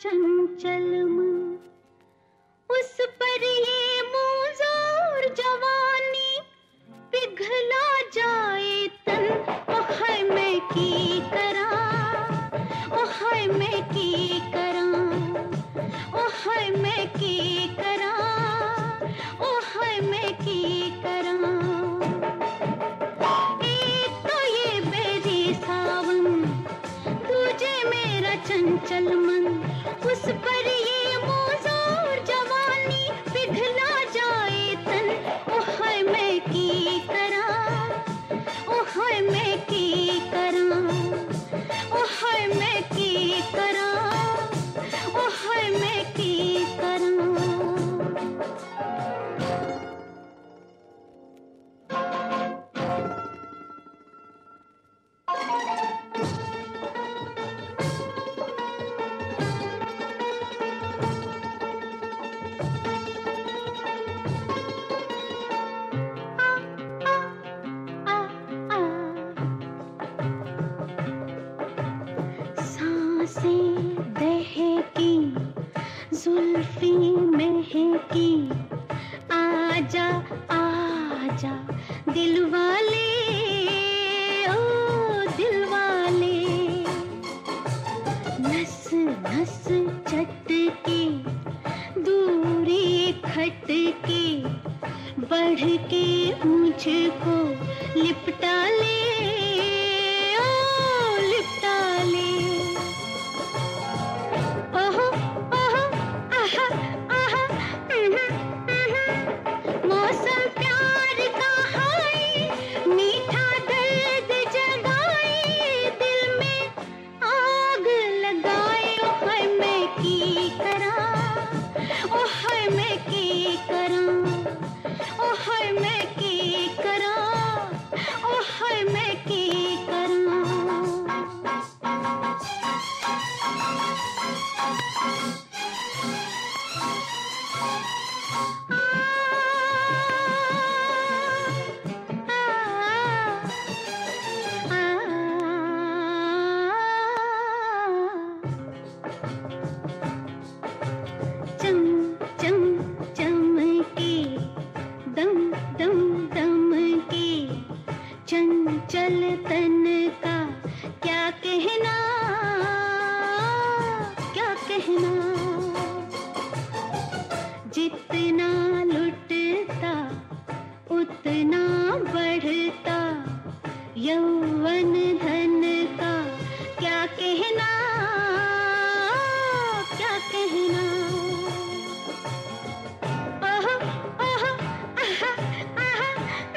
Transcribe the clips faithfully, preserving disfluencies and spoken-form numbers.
चंचल मन, उस पर ये मुज़ोर जवानी पिघला जाए तन। ओ हाय मैं की करा, ओ हाय मैं की करा, ओ हाय मैं की करा, ओ हाय मैं की करा। एक तो ये बेरी सावन, दूजे मेरा चंचल मन, उस पर ये मुज़ोर जवानी पिघला जाए तन। ओ हाय मैं की करा, ओ हाय मैं की करा, ओ हाय मैं की करा, ओ हाय मैं की करा। दहकी जुल्फी महकी, आजा आजा दिलवाले, ओ दिलवाले। नस नस चटके, दूरी खटके, बढ़ के मुझको लिपटा ले, ओ लिपटा ले। ओहो ओहो आहा आहा, मौसम प्यार का हाय, मीठा दर्द जगाए, दिल में आग लगाए। ओ हाय मैं की करा, ओ हाय मैं की करा, ओ हाय मैं की करा, ओ हाय मैं की करा। चम चम चमके, दम दम दम के, चंचल तन का क्या कहना, क्या कहना। जितना लुटता उतना बढ़ता, यौवन धन का क्या कहना, क्या कहना। ओहो ओहो आहा आहा,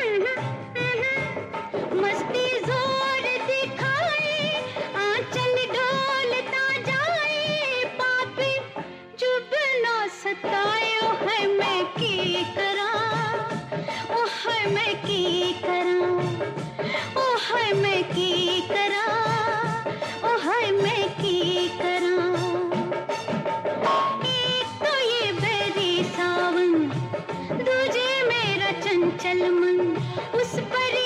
मस्ती जोर दिखाए, आंचल डोलता जाए, पापी चुप ना सताए। ओ हाय मैं की करा, ओ हाय मैं की करा, ओ हाय मैं की करा, ओ हाय मैं की करा। एक तो ये बेरी सावन, दूजे मेरा चंचल मन, उस पर